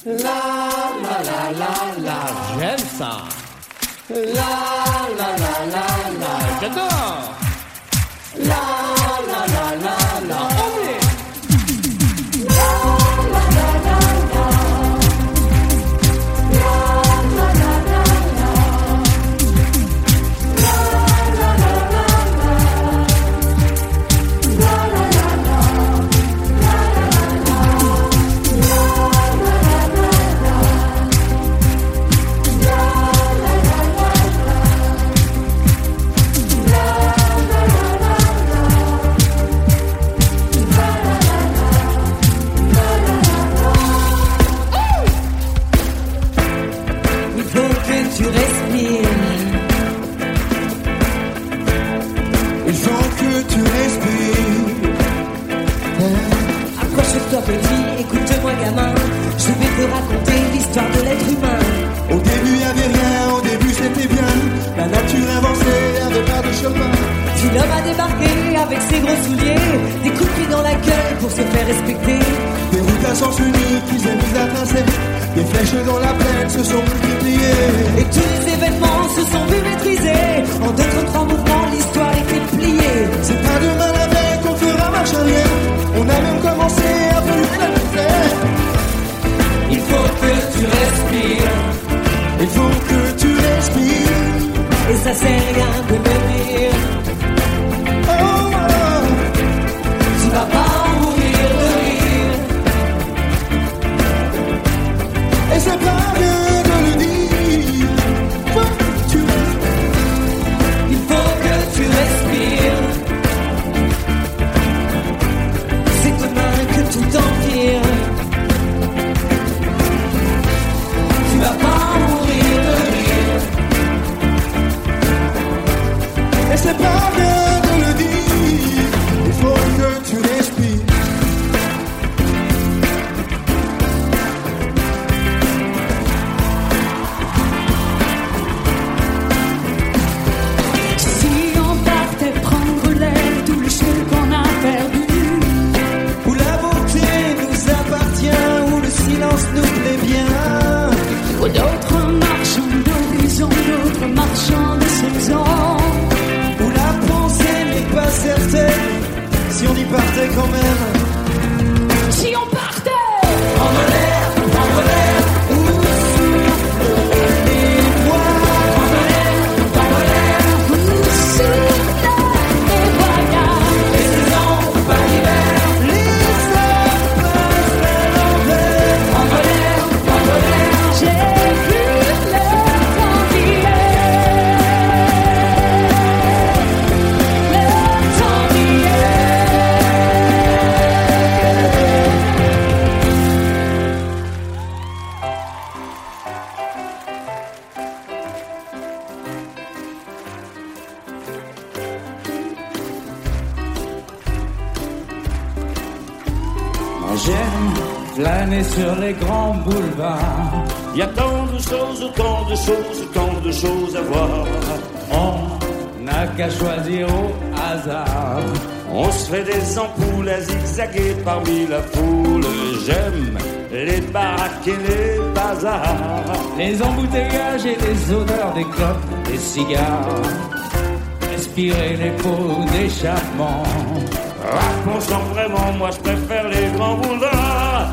La la la la la, j'aime ça. La la la la la, j'adore. La la la la la, on est. La la la la la. La la la la la. La la la la la. La la la la. Accroche-toi petit, écoute-moi gamin, je vais te raconter l'histoire de l'être humain. Au début y'avait rien, au début c'était bien. La nature avançait, y'avait pas de chemin. Puis l'homme a débarqué avec ses gros souliers, des coups de pied dans la gueule pour se faire respecter. Des routes à sens unique qui s'est mis à tracer. Des flèches dans la plaine se sont multipliées. Et tous les événements se sont vus maîtrisés. En 2, 3 mouvements, l'histoire était pliée. C'est pas demain la veille qu'on fera marche arrière. On a même commencé à polluer la misère. Il faut que tu respires. Il faut que tu respires. Et ça sert rien de me dire. Oh, oh. Tu vas pas mourir de rire. Et c'est pas bien de le dire. Faut que tu respires. Il faut que tu respires. C'est demain que tout empire. Tu vas pas mourir de rire. Et c'est pas bien de le dire. Il faut que tu respires. Si on partait prendre l'air, tout le cheveu qu'on a perdu. Où la beauté nous appartient, où le silence nous plaît bien. Ou d'autres marchands d'horizon, d'autres marchands de saison. Où la pensée n'est pas certaine, si on y partait quand même. Si on partait Prendre l'air, où souffle les voix. prendre l'air, sous les voyages. Les saisons, pas l'hiver, les heures passent à l'envers. Prendre l'air, j'ai vu le temps d'hier. Le temps d'hier. Moi j'aime flâner sur les grands boulevards. Il y a tant de choses, tant de choses, tant de choses à voir. On n'a qu'à choisir au hasard. On se fait des ampoules à zigzaguer parmi la foule. J'aime les baraques et les bazars. Les embouteillages et les odeurs des clopes, des cigares. Respirer les pots d'échappement. Racontant vraiment, moi je préfère les grands boulevards.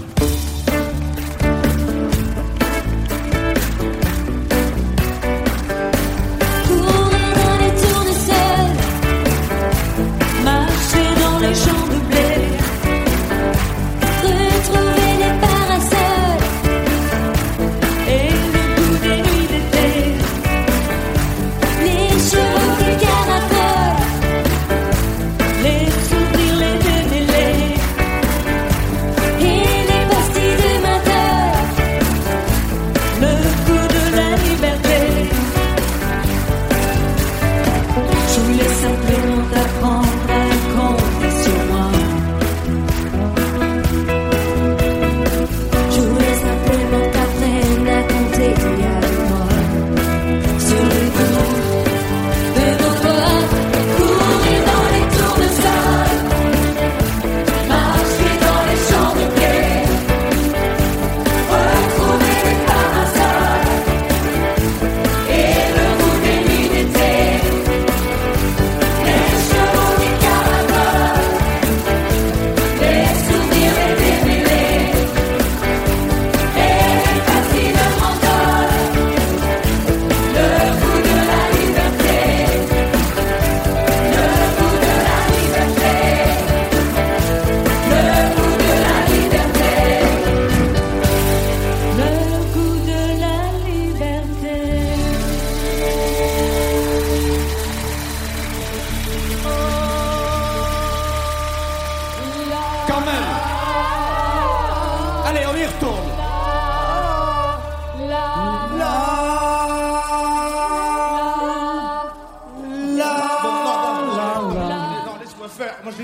Courir dans les tournesols, marcher dans les champs de blé, retrouver les parasols et le goût des nuits d'été, les chevaux qui caracolent, les sourires, les démêlés, et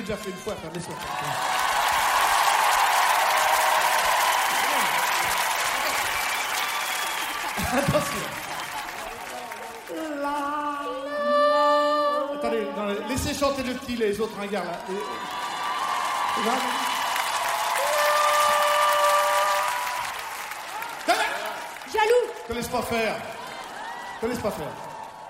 l'ai déjà fait une fois, laisse-moi. Attention. Attendez, non, laissez chanter le petit, les autres ringards là. Jaloux. Te laisse pas faire. Te laisse pas faire.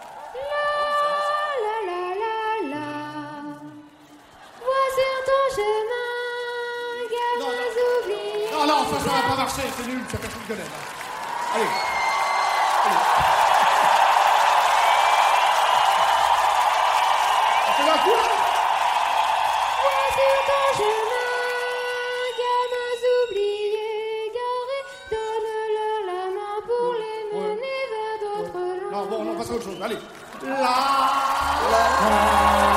Non, ça va pas marcher, c'est nul, ça personne connaît. Allez. On fait un coup, là. Vois sur ton chemin, gamins oubliés, garés, donne-leur la main pour les mener vers d'autres landes. Non, bon, on passe à autre chose, allez. La